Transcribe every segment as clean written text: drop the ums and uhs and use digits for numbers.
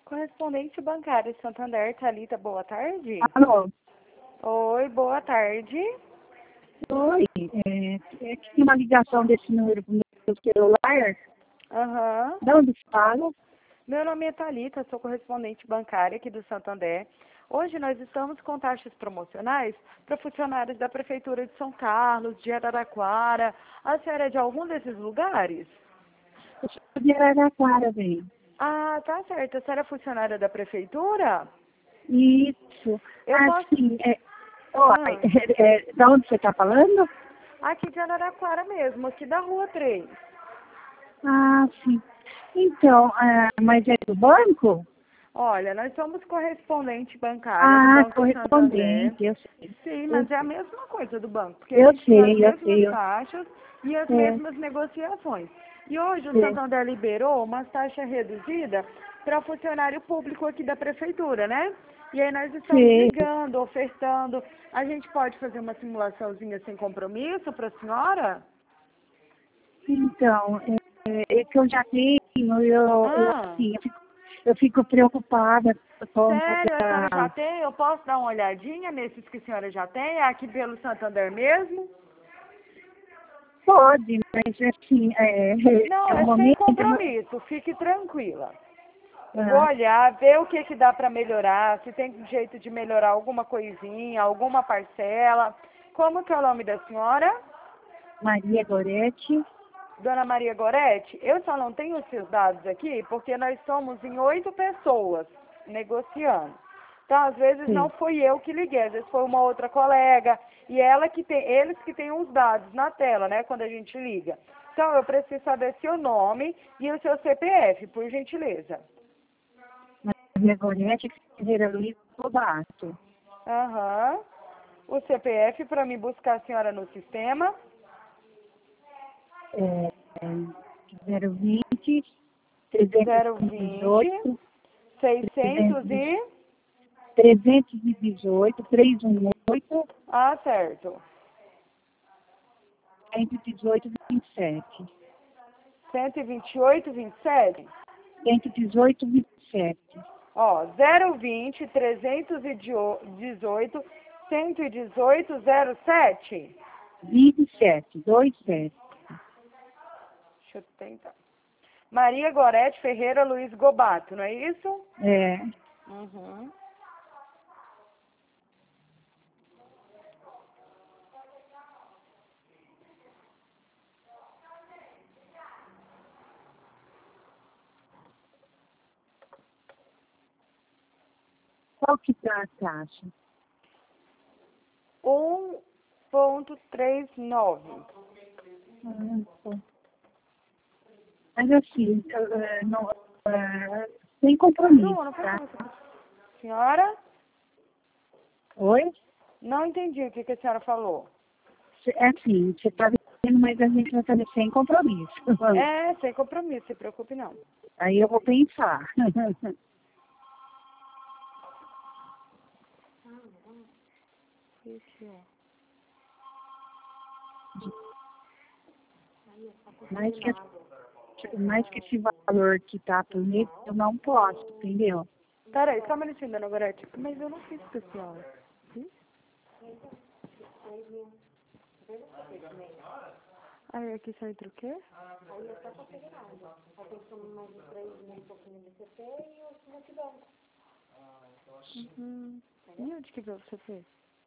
Correspondente bancário Santander, Thalita, boa tarde. Alô? Oi, boa tarde. Oi, tinha uma ligação desse número pro meu celular. Aham. De onde fala? Meu nome é Thalita, sou correspondente bancária aqui do Santander. Hoje nós estamos com taxas promocionais para funcionários da Prefeitura de São Carlos, de Araraquara. A senhora é de algum desses lugares? Eu sou de Araraquara, bem. Ah, tá certo. A senhora é funcionária da Prefeitura? Isso. Eu posso... Assim, Ah, da onde você está falando? aqui de Araraquara mesmo, aqui da Rua 3. Ah, sim. Então, mas é do banco? Olha, nós somos correspondente bancária do Ah, Banco Santander. correspondente, eu sei. Sim, Eu mas é a sei, mesma coisa do banco, porque a eu gente tem as sei. Eu mesmas sei. taxas e as É, mesmas negociações. E hoje o é, Santander liberou uma taxa reduzida para funcionário público aqui da prefeitura, né? E aí nós estamos sei. ligando, ofertando. A gente pode fazer uma simulaçãozinha sem compromisso para a senhora? Então, é que eu já tenho, Ah, assim, eu fico preocupada por conta sério, a senhora já da... tem? Eu posso dar uma olhadinha nesses que a senhora já tem? É aqui pelo Santander mesmo? Pode, mas assim, Não, é um é sem momento... compromisso, fique tranquila. Vou Ah, olhar, ver o que dá para melhorar, se tem jeito de melhorar alguma coisinha, alguma parcela. Como que é o nome da senhora? Maria Goretti, Dona Maria Goretti, eu só não tenho os seus dados aqui porque nós somos em 8 pessoas negociando. Então, às vezes não sim. fui eu que liguei, às vezes foi uma outra colega e ela que tem, eles que têm os dados na tela, né, quando a gente liga. Então, eu preciso saber seu nome e o seu CPF, por gentileza. Maria Goretti Ferreira Luiz Lobato. Aham. O CPF para me buscar a senhora no sistema. É, 020 020 318 600 e... 318 318 Ah, certo. 118 27. 128,27. 118 27. Ó, 020 318 118 07. 27, 27. Deixa eu tentar. Maria Gorete Ferreira Luiz Gobato, não é isso? É, Uhum. qual que tá a taxa? 1,39. Tá. Mas assim, não, sem compromisso, Não foi tá? com você. Senhora? Oi? Não entendi o que a senhora falou. É assim, você tá vendo, mas a gente vai fazer sem compromisso. É, sem compromisso, se preocupe não. Aí eu vou pensar. Ixi, ó. Mais que esse valor que tá por mês, eu não posso, entendeu? Peraí, só um minutinho, dona Gorete. Mas eu não fiz especial. Fiz? Aí aqui só entra o quê? Uhum. E onde que você fez?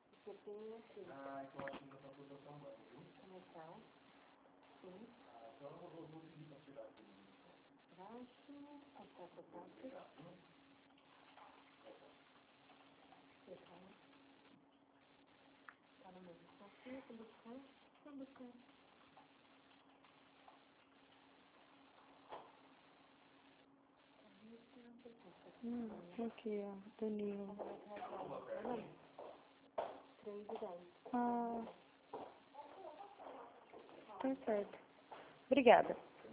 Aqui, ó, Danilo. Ah, tá certo. Obrigada.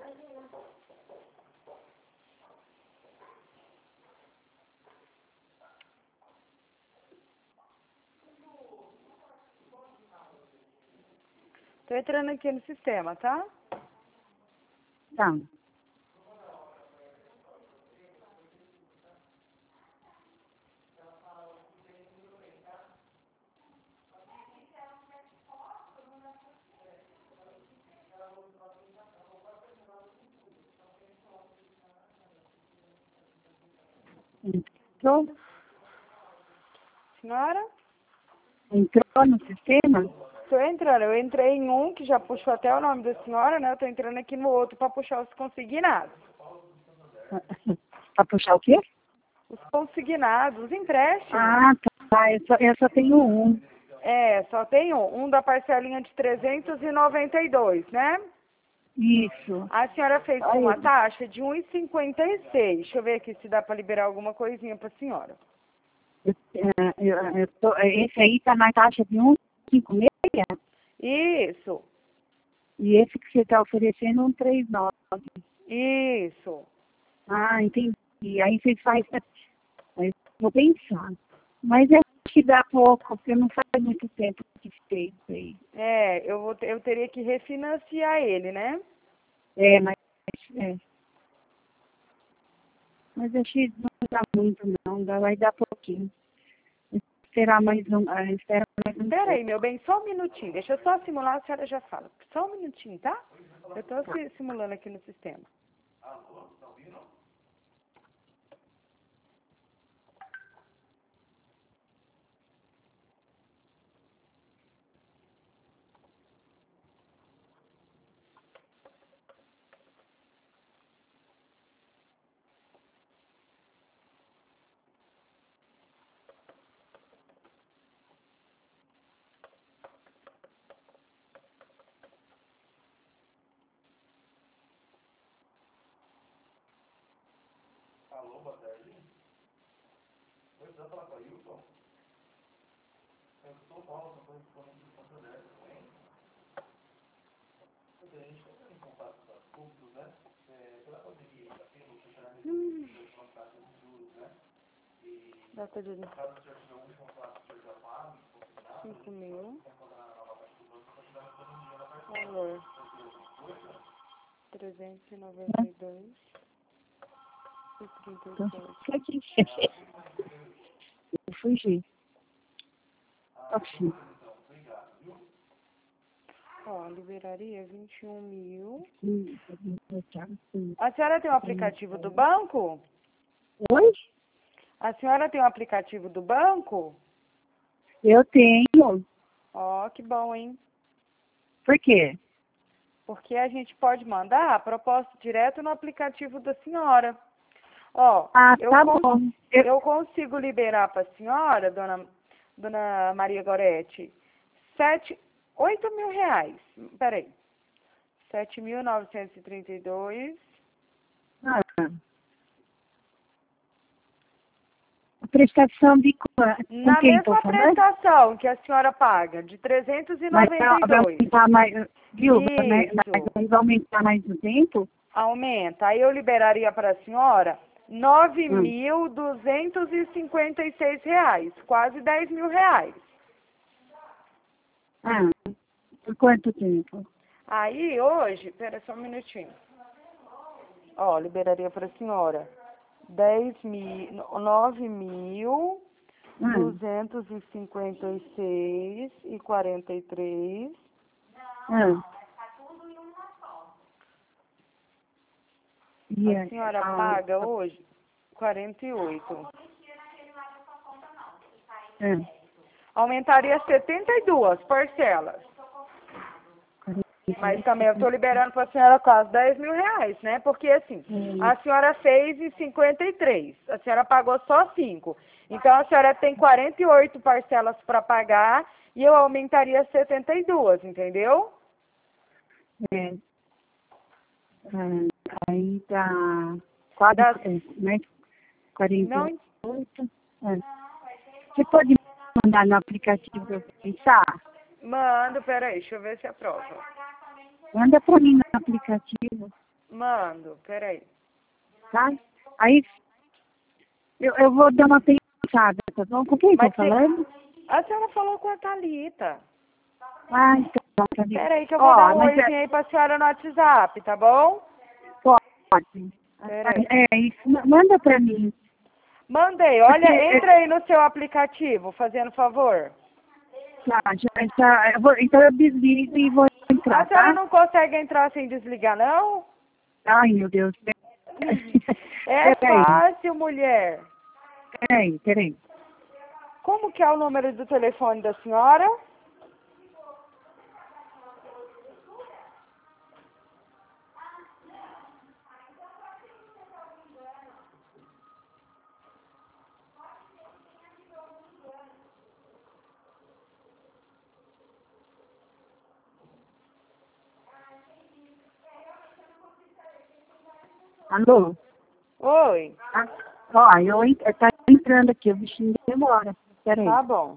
Tô entrando aqui no sistema, tá? Tá. Entrou? Senhora? Entrou no sistema? Estou entrando. Eu entrei em um que já puxou até o nome da senhora, né? Eu estou entrando aqui no outro para puxar os consignados. Para puxar o quê? Os consignados, os empréstimos. Ah, tá. Eu só tenho um. É, só tem um. Um da parcelinha de 392, né? Isso. A senhora fez com Aí. uma taxa de 1,56. Deixa eu ver aqui se dá para liberar alguma coisinha para a senhora. Esse aí tá na taxa de 1,56 Isso, e esse que você está oferecendo 1,39. isso. Ah, entendi. Aí você faz. Aí eu vou pensar. Mas eu acho que dá pouco, porque não faz muito tempo que fez isso aí. É, eu teria que refinanciar ele, né? Mas. É. Mas acho que não dá muito, não. Vai dar pouquinho. Esperar mais um. Espera mais um Espera aí, pouco. meu bem, só um minutinho. Deixa eu só simular, a senhora já fala. Só um minutinho, tá? Eu estou simulando aqui no sistema. Data de 5.000. Valor 392 e 37. Eu fugi. Assim. Ó, liberaria 21.000. Tá. A senhora tem o aplicativo do banco? Oi? A senhora tem o aplicativo do banco? Eu tenho. Ó, que bom, hein? Por quê? Porque a gente pode mandar a proposta direto no aplicativo da senhora. Ó, Ah, tá bom. eu consigo liberar para a senhora, dona Maria Goretti, 8 mil reais. Peraí. 7.932. Ah, a prestação de com Na quem estou mesma falando? prestação que a senhora paga, de Mas vai 392. aumentar mais, viu? Isso. Mas vai aumentar mais o tempo? Aumenta. Aí eu liberaria para a senhora R$ 9.256, quase R$ 10.000. Ah, por quanto tempo? Aí hoje, espera só um minutinho. Ó, liberaria para a senhora 9.256,43. Ah. E A senhora paga hoje 48. Aumentaria 72 parcelas. Mas também eu estou liberando para a senhora quase R$ 10.000, né? Porque assim, a senhora fez em 53, a senhora pagou só 5. Então a senhora tem 48 parcelas para pagar e eu aumentaria 72, entendeu? Aí tá quase, né? 48. Não, Você pode mandar no aplicativo para eu pensar? mando, peraí, deixa eu ver se aprova. Manda para mim no aplicativo, Mando, peraí. tá? Aí eu vou dar uma pensada, tá bom? Com quem eu tô falando? A senhora falou com a Thalita. Ah, então, tá bem. Peraí que eu vou dar um mas oizinho aí pra senhora no WhatsApp, tá bom? pode. Peraí. Isso, manda para mim. Mandei, olha, entra aí no seu aplicativo, fazendo favor. Tá, então eu desligo e vou entrar, A senhora tá? não consegue entrar sem desligar, não? Ai, meu Deus. É Peraí. fácil, mulher. Peraí. Como que é o número do telefone da senhora? Alô? Oi. Tá entrando aqui, o bichinho demora. Peraí. Tá bom.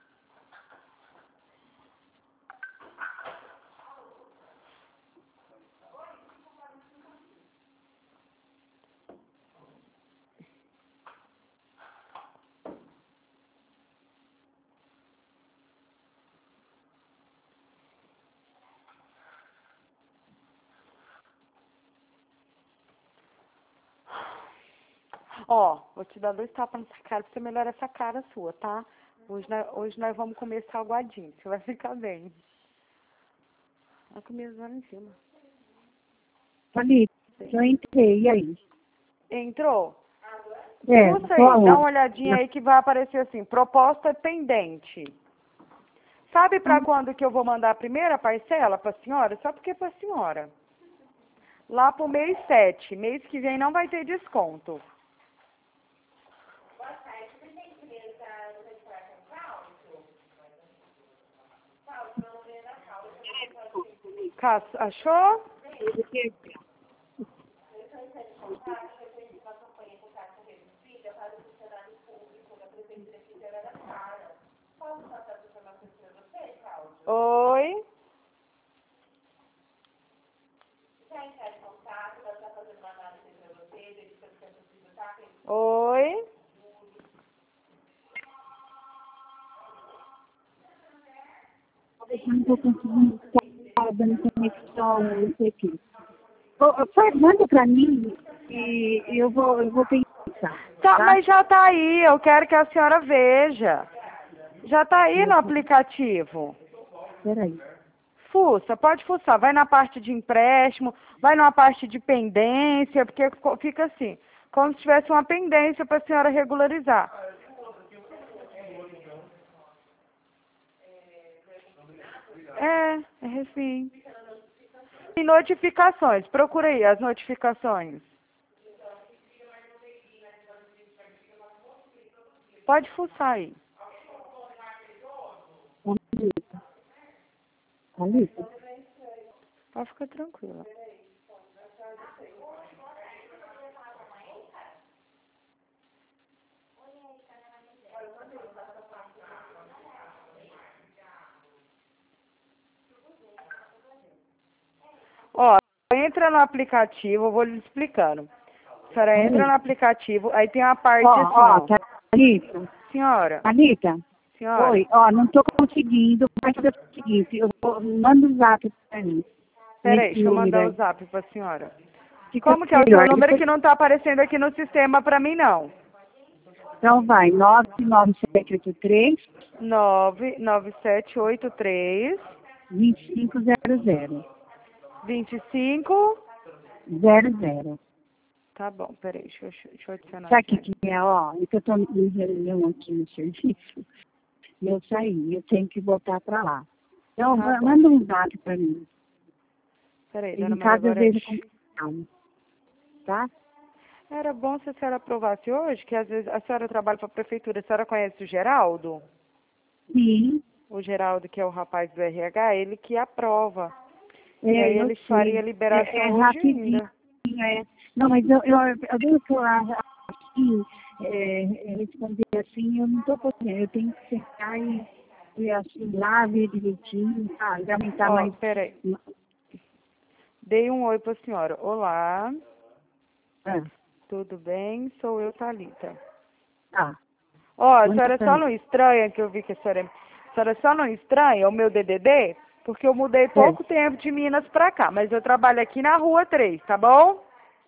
Ó, vou te dar 2 tapas nessa cara pra você melhorar essa cara sua, tá? Hoje nós vamos comer salgadinho, você vai ficar bem. Vai comer lá em cima. Thalita, eu entrei, e aí? Entrou? É, Puxa aí, dá uma olhadinha aí que vai aparecer assim, proposta pendente. Sabe pra quando que eu vou mandar a primeira parcela pra senhora? Só porque é pra senhora. Lá pro mês 7, mês que vem não vai ter desconto. Achou? Oi? Oi? Eu não tô conseguindo ficar dando conexão, não sei o quê. Manda pra mim e eu vou pensar. Tá, Tá? mas já tá aí, eu quero que a senhora veja. Já tá aí no aplicativo. Peraí. Fuça, pode fuçar. Vai na parte de empréstimo, vai numa parte de pendência, porque fica assim, como se tivesse uma pendência para a senhora regularizar. É refim. E notificações, procura aí as notificações. Pode fuçar aí. Thalita. Pode ficar tranquila. Ó, entra no aplicativo, eu vou lhe explicando. A senhora entra no aplicativo, aí tem uma parte assim, ó. Thalita. Senhora, senhora. Oi, não tô conseguindo, mas é o seguinte, manda um zap pra mim. Peraí, deixa eu mandar o zap pra senhora. Como que é o seu número que não tá aparecendo aqui no sistema pra mim, não? Então vai, 99783 99783 2500. 25. 00. Tá bom, peraí, deixa eu adicionar Sabe o aqui. que é? É que eu tô em reunião aqui no serviço. E eu saí, eu tenho que voltar pra lá. Então, Tá bom. manda um zap pra mim. Peraí, Em dona Maria casa eu vejo Gorete. com calma. Tá? Era bom se a senhora aprovasse hoje, que às vezes a senhora trabalha para a prefeitura. A senhora conhece o Geraldo? Sim. O Geraldo, que é o rapaz do RH, ele que aprova. É, E aí eu ele sei. faria a liberação É hoje rapidinho. ainda. Não, mas eu devo falar assim, responder assim, eu não estou podendo. Eu tenho que sentar e assim, lá, ver direitinho, sabe? Aumentar Ó, mais. peraí. Dei um oi para a senhora. Olá, Ah, tudo bem? Sou eu, Thalita. tá. Ó, a Manda senhora pra só mim. não estranha, que eu vi que a senhora só não estranha o meu DDD, porque eu mudei pouco tempo de Minas pra cá, mas eu trabalho aqui na Rua 3, tá bom?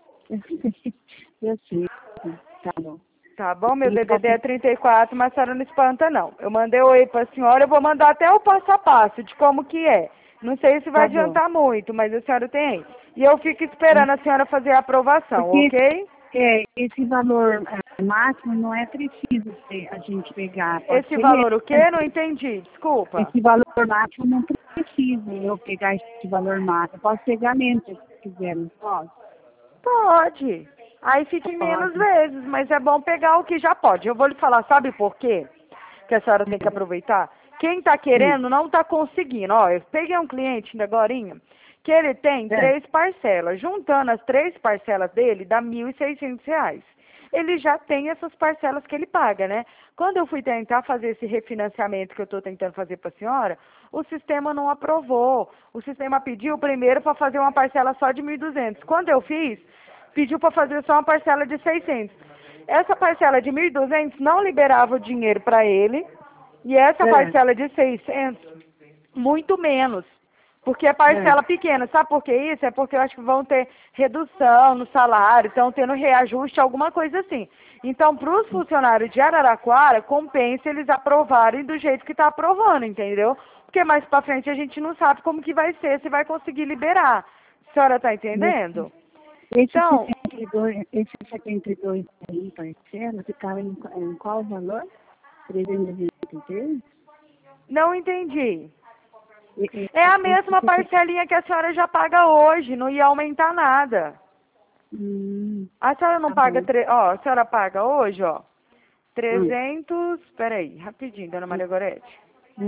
Eu sei. Tá bom. Tá bom, meu DDD é 34, mas a senhora não espanta não. Eu mandei oi pra senhora, eu vou mandar até o passo a passo de como que é. Não sei se vai Tá bom. adiantar muito, mas a senhora tem aí. E eu fico esperando a senhora fazer a aprovação, Porque ok? Esse valor máximo não é preciso a gente pegar. Esse valor o quê? Não entendi, desculpa. Esse valor máximo não precisa eu pegar esse valor máximo. Eu posso pegar menos se quiser, não posso? Pode. Aí fica em menos vezes, mas é bom pegar o que já pode. Eu vou lhe falar, sabe por quê? Que a senhora tem que aproveitar? Quem está querendo não está conseguindo. Ó, eu peguei um cliente agorinha que ele tem 3 parcelas. Juntando as 3 parcelas dele, dá R$ 1.600. Ele já tem essas parcelas que ele paga, né? Quando eu fui tentar fazer esse refinanciamento que eu estou tentando fazer para a senhora, o sistema não aprovou. O sistema pediu primeiro para fazer uma parcela só de 1.200. Quando eu fiz, pediu para fazer só uma parcela de 600. Essa parcela de 1.200 não liberava o dinheiro para ele, e essa parcela de 600, muito menos. Porque é parcela pequena. Sabe por que isso? É porque eu acho que vão ter redução no salário, estão tendo reajuste, alguma coisa assim. Então, para os funcionários de Araraquara, compensa eles aprovarem do jeito que está aprovando, entendeu? Porque mais para frente a gente não sabe como que vai ser, se vai conseguir liberar. A senhora está entendendo? Então, esse 72 aí, parcela, ficava em qual valor? 323? Não entendi. É a mesma parcelinha que a senhora já paga hoje, não ia aumentar nada. A senhora não paga, a senhora paga hoje, ó, 300, peraí, rapidinho, dona Maria Gorete.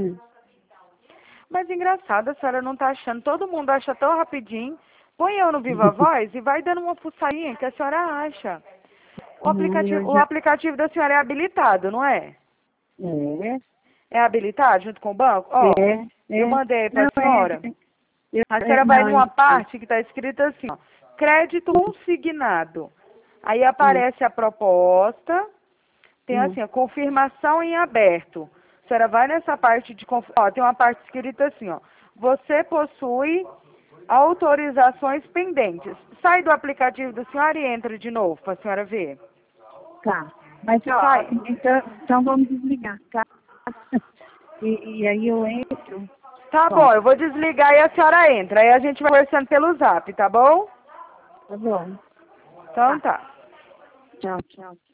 Mas engraçado, a senhora não tá achando, todo mundo acha tão rapidinho. Põe eu no Viva Voz e vai dando uma fuçadinha que a senhora acha. O aplicativo da senhora é habilitado, não é? É habilitado junto com o banco? Ó, eu mandei para a senhora. A senhora vai numa parte que está escrita assim, ó, crédito consignado. Aí aparece a proposta, tem assim, a confirmação em aberto. A senhora vai nessa parte de... Ó, tem uma parte escrita assim, ó, você possui autorizações pendentes. Sai do aplicativo da senhora e entra de novo para a senhora ver. Tá. Mas, então vamos desligar, tá? E aí eu entro. Tá bom, eu vou desligar e a senhora entra. Aí a gente vai conversando pelo zap, tá bom? Tá bom. Então tá. Tchau, tchau.